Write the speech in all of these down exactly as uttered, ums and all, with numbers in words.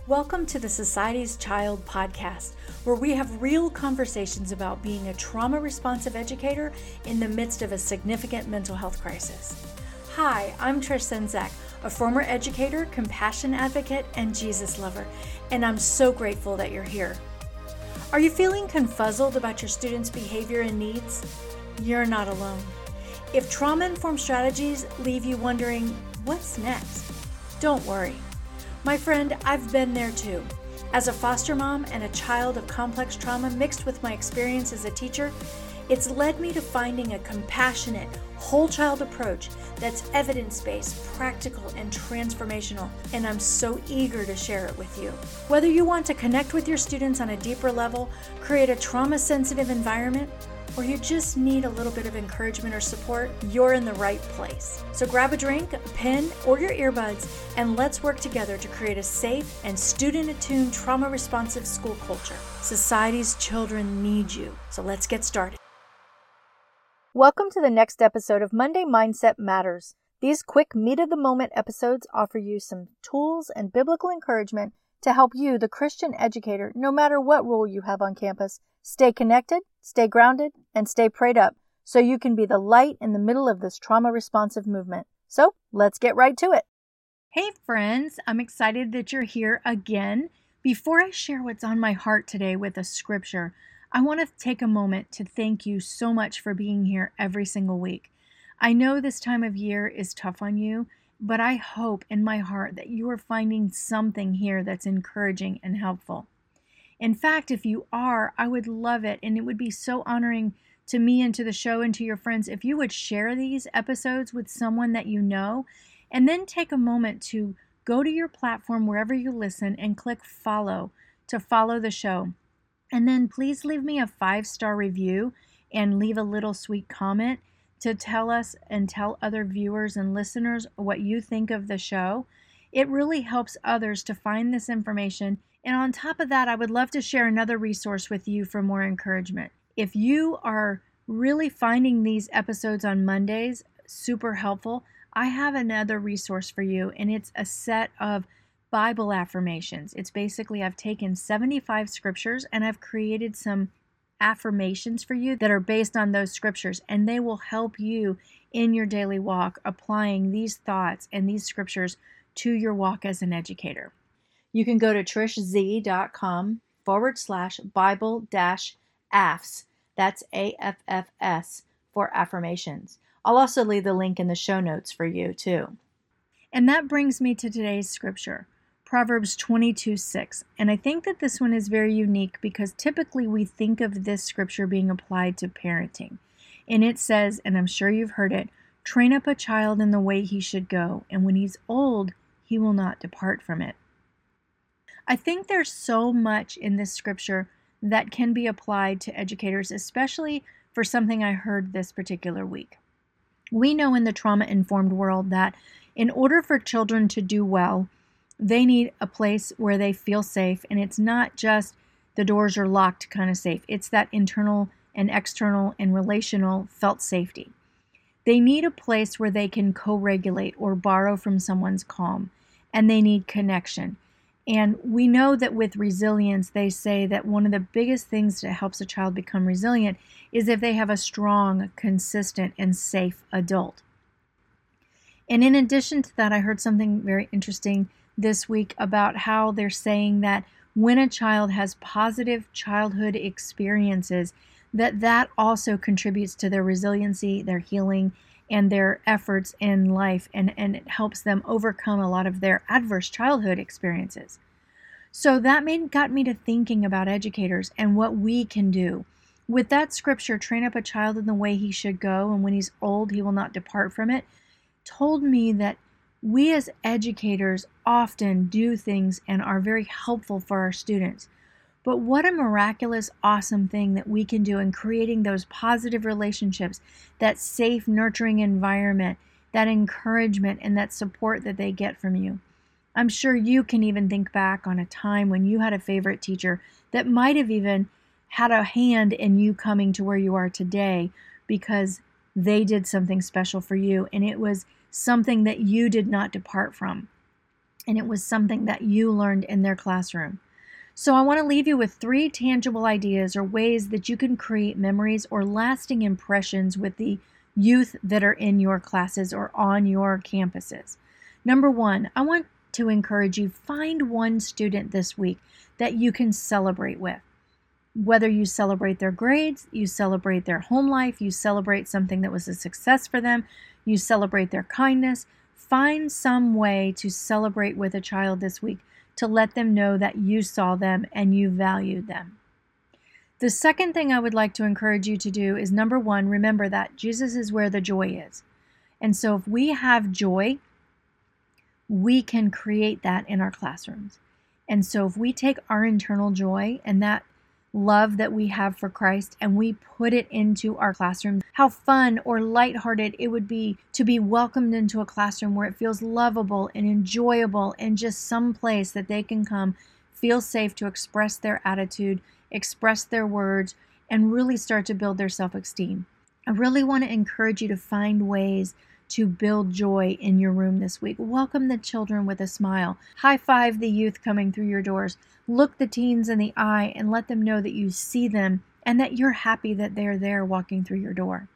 Welcome to the Society's Child podcast, where we have real conversations about being a trauma-responsive educator in the midst of a significant mental health crisis. Hi, I'm Trish Senzak, a former educator, compassion advocate, and Jesus lover, and I'm so grateful that you're here. Are you feeling confuzzled about your students' behavior and needs? You're not alone. If trauma-informed strategies leave you wondering, what's next? Don't worry. My friend, I've been there too. As a foster mom and a child of complex trauma mixed with my experience as a teacher, it's led me to finding a compassionate, whole child approach that's evidence-based, practical, and transformational, and I'm so eager to share it with you. Whether you want to connect with your students on a deeper level, create a trauma-sensitive environment, or you just need a little bit of encouragement or support, you're in the right place. So grab a drink, a pen, or your earbuds, and let's work together to create a safe and student-attuned, trauma-responsive school culture. Society's children need you, so let's get started. Welcome to the next episode of Monday Mindset Matters. These quick meet-of-the-moment episodes offer you some tools and biblical encouragement to help you, the Christian educator, no matter what role you have on campus, stay connected, stay grounded, and stay prayed up so you can be the light in the middle of this trauma-responsive movement. So let's get right to it. Hey friends, I'm excited that you're here again. Before I share what's on my heart today with a scripture, I want to take a moment to thank you so much for being here every single week. I know this time of year is tough on you, but I hope in my heart that you are finding something here that's encouraging and helpful. In fact, if you are, I would love it, and it would be so honoring to me and to the show and to your friends if you would share these episodes with someone that you know, and then take a moment to go to your platform wherever you listen and click follow to follow the show. And then please leave me a five-star review and leave a little sweet comment to tell us and tell other viewers and listeners what you think of the show. It really helps others to find this information. And on top of that, I would love to share another resource with you for more encouragement. If you are really finding these episodes on Mondays super helpful, I have another resource for you, and it's a set of Bible affirmations. It's basically, I've taken seventy-five scriptures and I've created some affirmations for you that are based on those scriptures, and they will help you in your daily walk applying these thoughts and these scriptures to your walk as an educator. You can go to trishz.com forward slash Bible dash affs. That's A F F S for affirmations. I'll also leave the link in the show notes for you too. And that brings me to today's scripture, Proverbs twenty-two six. And I think that this one is very unique because typically we think of this scripture being applied to parenting. And it says, and I'm sure you've heard it, train up a child in the way he should go, and when he's old, he will not depart from it. I think there's so much in this scripture that can be applied to educators, especially for something I heard this particular week. We know in the trauma-informed world that in order for children to do well, they need a place where they feel safe, and it's not just the doors are locked kind of safe. It's that internal and external and relational felt safety. They need a place where they can co-regulate or borrow from someone's calm, and they need connection. And we know that with resilience, they say that one of the biggest things that helps a child become resilient is if they have a strong, consistent, and safe adult. And in addition to that, I heard something very interesting this week about how they're saying that when a child has positive childhood experiences, that that also contributes to their resiliency, their healing, and their efforts in life, and, and it helps them overcome a lot of their adverse childhood experiences. So that made got me to thinking about educators and what we can do. With that scripture, train up a child in the way he should go, and when he's old, he will not depart from it, told me that we as educators often do things and are very helpful for our students. But what a miraculous, awesome thing that we can do in creating those positive relationships, that safe, nurturing environment, that encouragement, and that support that they get from you. I'm sure you can even think back on a time when you had a favorite teacher that might have even had a hand in you coming to where you are today because they did something special for you, and it was something that you did not depart from. and it was something that you learned in their classroom. So I want to leave you with three tangible ideas or ways that you can create memories or lasting impressions with the youth that are in your classes or on your campuses. Number one, I want to encourage you, find one student this week that you can celebrate with. Whether you celebrate their grades, you celebrate their home life, you celebrate something that was a success for them, you celebrate their kindness, find some way to celebrate with a child this week to let them know that you saw them and you valued them. The second thing I would like to encourage you to do is, number one, remember that Jesus is where the joy is. And so if we have joy, we can create that in our classrooms. And so if we take our internal joy and that love that we have for Christ and we put it into our classrooms, how fun or lighthearted it would be to be welcomed into a classroom where it feels lovable and enjoyable and just some place that they can come, feel safe to express their attitude, express their words, and really start to build their self-esteem. I really want to encourage you to find ways to build joy in your room this week. Welcome the children with a smile. High five the youth coming through your doors. Look the teens in the eye and let them know that you see them and that you're happy that they're there walking through your door.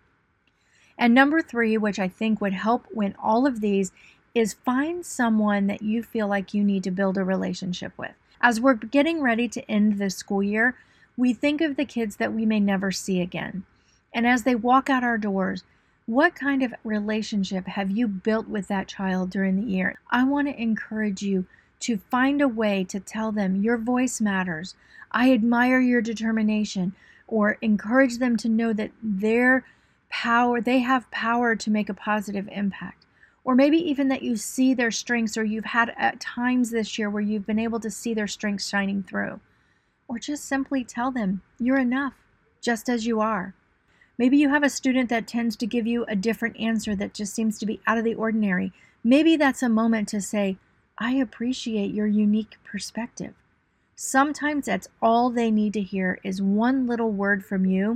And number three, which I think would help win all of these, is find someone that you feel like you need to build a relationship with. As we're getting ready to end the school year, we think of the kids that we may never see again. And as they walk out our doors, what kind of relationship have you built with that child during the year? I want to encourage you to find a way to tell them your voice matters. I admire your determination, or encourage them to know that their power, they have power to make a positive impact. Or maybe even that you see their strengths, or you've had at times this year where you've been able to see their strengths shining through. Or just simply tell them you're enough, just as you are. Maybe you have a student that tends to give you a different answer that just seems to be out of the ordinary. Maybe that's a moment to say, I appreciate your unique perspective. Sometimes that's all they need to hear is one little word from you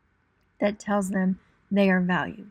that tells them they are valued.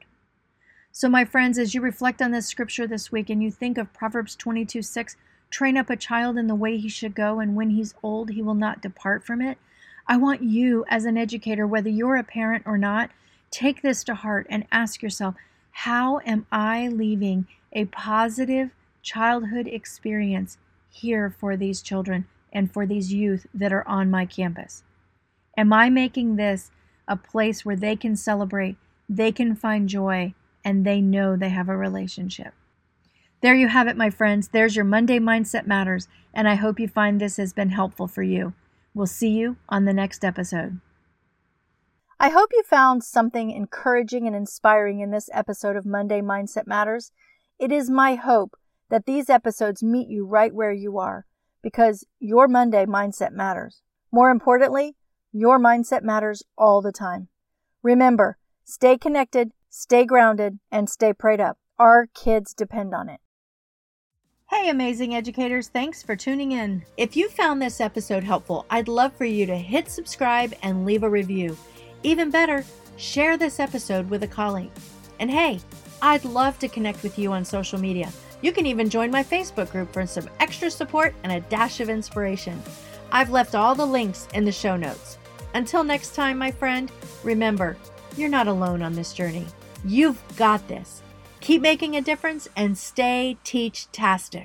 So my friends, as you reflect on this scripture this week and you think of Proverbs twenty-two six, train up a child in the way he should go, and when he's old, he will not depart from it. I want you as an educator, whether you're a parent or not, take this to heart and ask yourself, how am I leaving a positive childhood experience here for these children and for these youth that are on my campus? Am I making this a place where they can celebrate, they can find joy, and they know they have a relationship? There you have it, my friends. There's your Monday Mindset Matters, and I hope you find this has been helpful for you. We'll see you on the next episode. I hope you found something encouraging and inspiring in this episode of Monday Mindset Matters. It is my hope that these episodes meet you right where you are, because your Monday mindset matters. More importantly, your mindset matters all the time. Remember, stay connected, stay grounded, and stay prayed up. Our kids depend on it. Hey, amazing educators, thanks for tuning in. If you found this episode helpful, I'd love for you to hit subscribe and leave a review. Even better, share this episode with a colleague. And hey, I'd love to connect with you on social media. You can even join my Facebook group for some extra support and a dash of inspiration. I've left all the links in the show notes. Until next time, my friend, remember, you're not alone on this journey. You've got this. Keep making a difference and stay teach-tastic.